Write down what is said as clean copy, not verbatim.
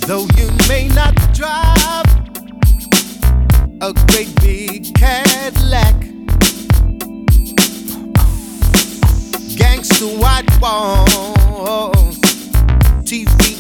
Though you may not drive a great big Cadillac, gangsta white wall